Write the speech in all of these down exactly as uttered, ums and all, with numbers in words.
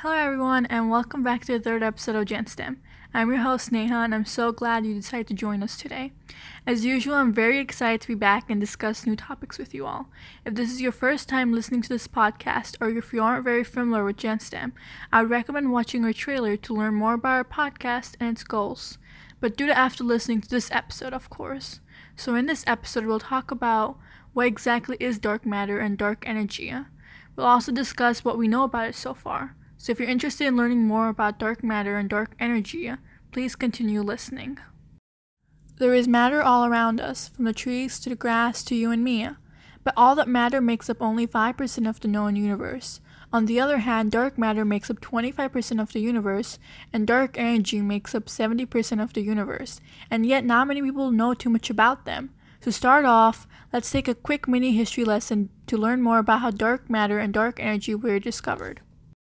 Hello everyone and welcome back to the third episode of GenStem. I'm your host Neha and I'm so glad you decided to join us today. As usual, I'm very excited to be back and discuss new topics with you all. If this is your first time listening to this podcast or if you aren't very familiar with GenStem, I would recommend watching our trailer to learn more about our podcast and its goals. But do that after listening to this episode, of course. So in this episode, we'll talk about what exactly is dark matter and dark energy. We'll also discuss what we know about it so far. So if you're interested in learning more about dark matter and dark energy, please continue listening. There is matter all around us, from the trees to the grass to you and me, but all that matter makes up only five percent of the known universe. On the other hand, dark matter makes up twenty-five percent of the universe, and dark energy makes up seventy percent of the universe, and yet not many people know too much about them. To start off, let's take a quick mini history lesson to learn more about how dark matter and dark energy were discovered.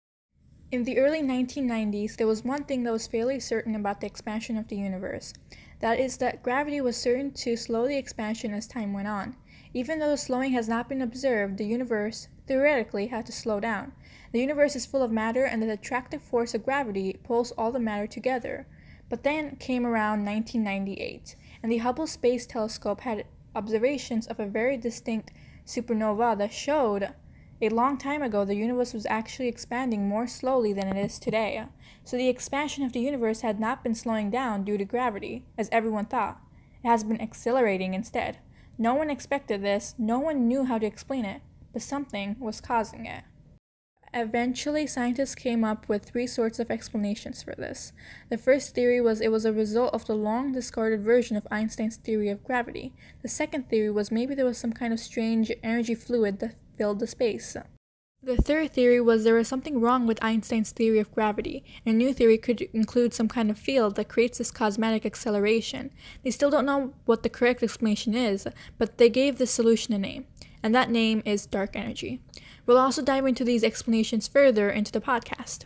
In the early nineteen nineties, there was one thing that was fairly certain about the expansion of the universe. That is that gravity was certain to slow the expansion as time went on. Even though the slowing has not been observed, the universe, theoretically, had to slow down. The universe is full of matter and the attractive force of gravity pulls all the matter together. But then came around nineteen ninety-eight, and the Hubble Space Telescope had observations of a very distinct supernova that showed a long time ago, the universe was actually expanding more slowly than it is today. So the expansion of the universe had not been slowing down due to gravity, as everyone thought. It has been accelerating instead. No one expected this, no one knew how to explain it, but something was causing it. Eventually, scientists came up with three sorts of explanations for this. The first theory was it was a result of the long-discarded version of Einstein's theory of gravity. The second theory was maybe there was some kind of strange energy fluid that filled the space. The third theory was there was something wrong with Einstein's theory of gravity, and a new theory could include some kind of field that creates this cosmetic acceleration. They still don't know what the correct explanation is, but they gave this solution a name, and that name is dark energy. We'll also dive into these explanations further into the podcast.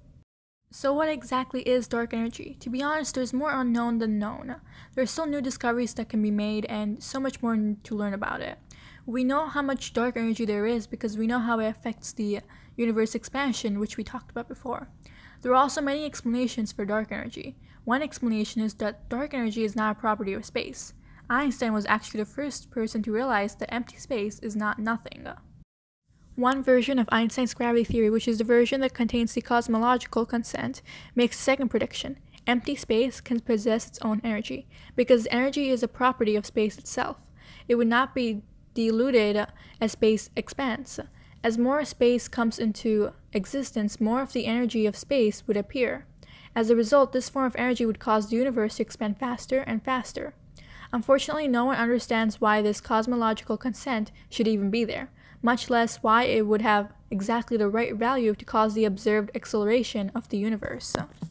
So what exactly is dark energy? To be honest, there's more unknown than known. There are still new discoveries that can be made and so much more to learn about it. We know how much dark energy there is because we know how it affects the universe expansion, which we talked about before. There are also many explanations for dark energy. One explanation is that dark energy is not a property of space. Einstein was actually the first person to realize that empty space is not nothing. One version of Einstein's gravity theory, which is the version that contains the cosmological constant, makes the second prediction. Empty space can possess its own energy, because energy is a property of space itself. It would not be diluted as space expands. As more space comes into existence, more of the energy of space would appear. As a result, this form of energy would cause the universe to expand faster and faster. Unfortunately, no one understands why this cosmological constant should even be there, much less why it would have exactly the right value to cause the observed acceleration of the universe.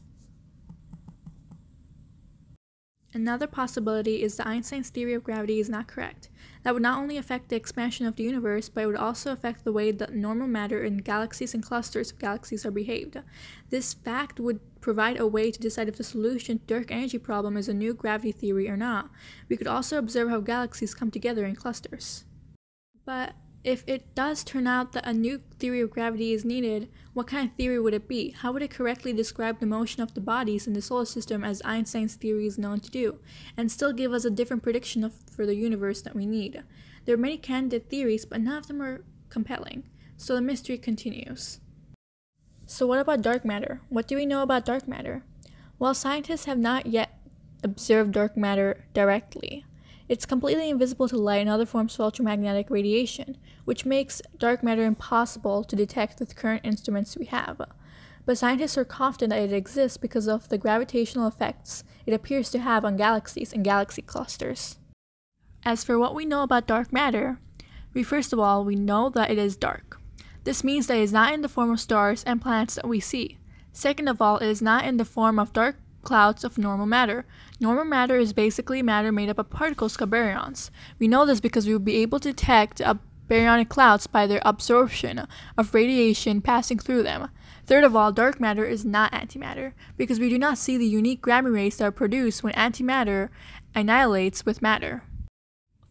Another possibility is that Einstein's theory of gravity is not correct. That would not only affect the expansion of the universe, but it would also affect the way that normal matter in galaxies and clusters of galaxies are behaved. This fact would provide a way to decide if the solution to the dark energy problem is a new gravity theory or not. We could also observe how galaxies come together in clusters. But if it does turn out that a new theory of gravity is needed, what kind of theory would it be? How would it correctly describe the motion of the bodies in the solar system as Einstein's theory is known to do, and still give us a different prediction of, for the universe that we need? There are many candidate theories, but none of them are compelling, so the mystery continues. So what about dark matter? What do we know about dark matter? Well, scientists have not yet observed dark matter directly. It's completely invisible to light and other forms of electromagnetic radiation, which makes dark matter impossible to detect with current instruments we have. But scientists are confident that it exists because of the gravitational effects it appears to have on galaxies and galaxy clusters. As for what we know about dark matter, we first of all, we know that it is dark. This means that it is not in the form of stars and planets that we see. Second of all, it is not in the form of dark clouds of normal matter. Normal matter is basically matter made up of particles called baryons. We know this because we will be able to detect uh, baryonic clouds by their absorption of radiation passing through them. Third of all, dark matter is not antimatter because we do not see the unique gamma rays that are produced when antimatter annihilates with matter.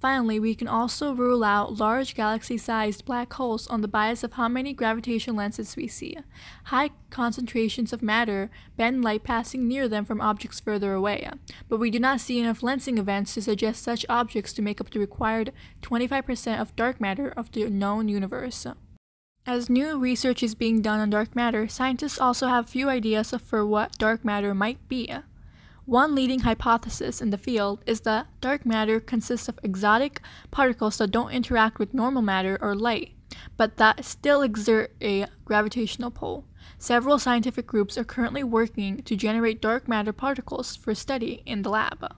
Finally, we can also rule out large galaxy-sized black holes on the basis of how many gravitational lenses we see. High concentrations of matter bend light passing near them from objects further away, but we do not see enough lensing events to suggest such objects to make up the required twenty-five percent of dark matter of the known universe. As new research is being done on dark matter, scientists also have few ideas for what dark matter might be. One leading hypothesis in the field is that dark matter consists of exotic particles that don't interact with normal matter or light, but that still exert a gravitational pull. Several scientific groups are currently working to generate dark matter particles for study in the lab.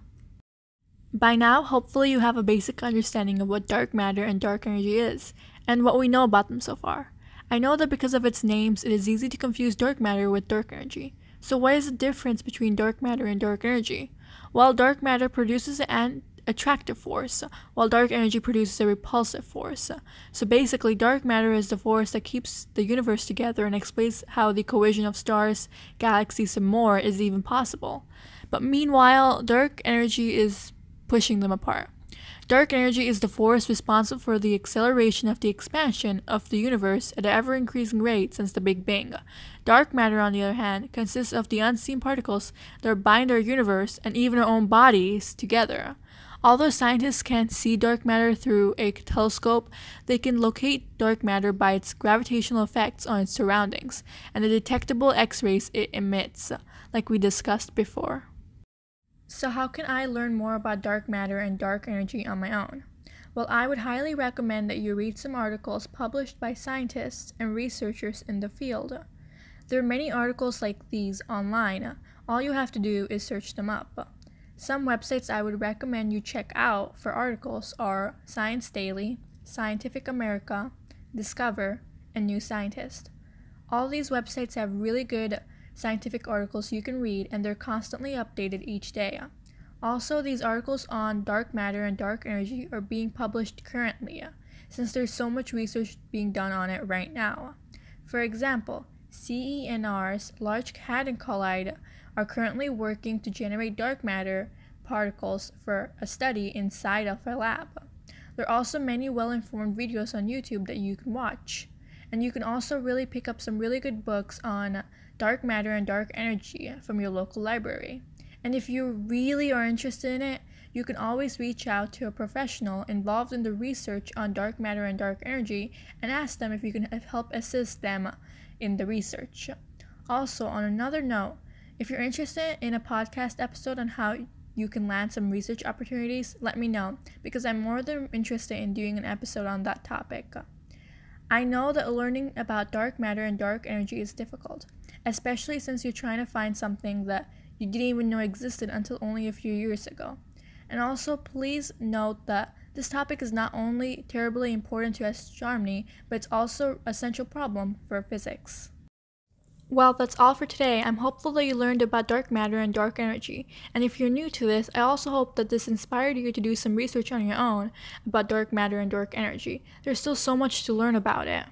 By now, hopefully you have a basic understanding of what dark matter and dark energy is, and what we know about them so far. I know that because of its names, it is easy to confuse dark matter with dark energy. So what is the difference between dark matter and dark energy? Well, dark matter produces an attractive force, while dark energy produces a repulsive force. So basically, dark matter is the force that keeps the universe together and explains how the collision of stars, galaxies, and more is even possible. But meanwhile, dark energy is pushing them apart. Dark energy is the force responsible for the acceleration of the expansion of the universe at an ever-increasing rate since the Big Bang. Dark matter, on the other hand, consists of the unseen particles that bind our universe and even our own bodies together. Although scientists can't see dark matter through a telescope, they can locate dark matter by its gravitational effects on its surroundings and the detectable X-rays it emits, like we discussed before. So how can I learn more about dark matter and dark energy on my own? Well, I would highly recommend that you read some articles published by scientists and researchers in the field. There are many articles like these online. All you have to do is search them up. Some websites I would recommend you check out for articles are Science Daily, Scientific America, Discover, and New Scientist. All these websites have really good scientific articles you can read, and they're constantly updated each day. Also, these articles on dark matter and dark energy are being published currently, since there's so much research being done on it right now. For example, C E N R's Large Hadron Collider are currently working to generate dark matter particles for a study inside of a lab. There are also many well-informed videos on YouTube that you can watch. And you can also really pick up some really good books on dark matter and dark energy from your local library. And if you really are interested in it, you can always reach out to a professional involved in the research on dark matter and dark energy and ask them if you can help assist them in the research. Also, on another note, if you're interested in a podcast episode on how you can land some research opportunities, let me know, because I'm more than interested in doing an episode on that topic. I know that learning about dark matter and dark energy is difficult, especially since you're trying to find something that you didn't even know existed until only a few years ago. And also, please note that this topic is not only terribly important to astronomy, but it's also a central problem for physics. Well, that's all for today. I'm hopeful that you learned about dark matter and dark energy. And if you're new to this, I also hope that this inspired you to do some research on your own about dark matter and dark energy. There's still so much to learn about it.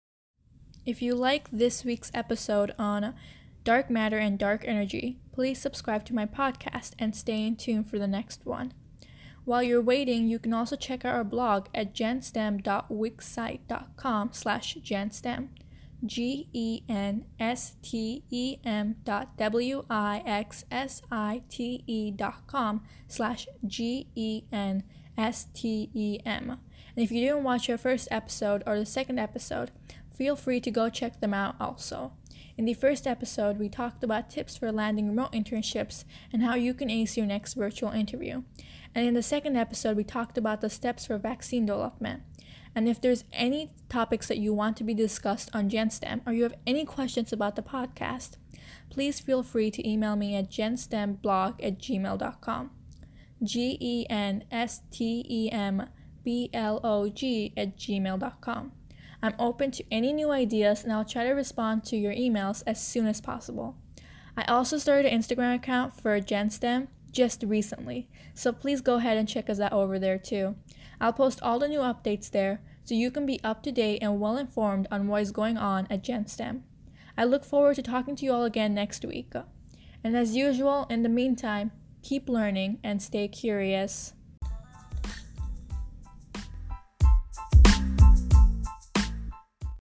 If you like this week's episode on dark matter and dark energy, please subscribe to my podcast and stay in tune for the next one. While you're waiting, you can also check out our blog at genstem dot wixsite dot com slash genstem. G E N S T E M dot W I X S I T E dot com slash G E N S T E M. And if you didn't watch your first episode or the second episode, feel free to go check them out also. In the first episode, we talked about tips for landing remote internships and how you can ace your next virtual interview. And in the second episode, we talked about the steps for vaccine development. And if there's any topics that you want to be discussed on GenStem, or you have any questions about the podcast, please feel free to email me at genstemblog at gmail dot com. G E N S T E M B L O G at gmail dot com. I'm open to any new ideas, and I'll try to respond to your emails as soon as possible. I also started an Instagram account for GenStem just recently, so please go ahead and check us out over there too. I'll post all the new updates there, so you can be up to date and well informed on what is going on at GenStem. I look forward to talking to you all again next week. And as usual, in the meantime, keep learning and stay curious.